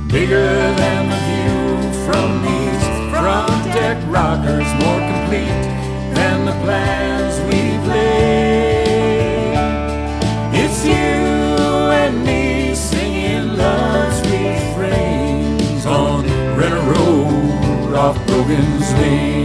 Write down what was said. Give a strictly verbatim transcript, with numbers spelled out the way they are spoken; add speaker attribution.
Speaker 1: bigger than the view from these front deck rockers, more complete than the plans we've laid. It's you and me singing love's refrains on Renner Road off Brogan's Lane.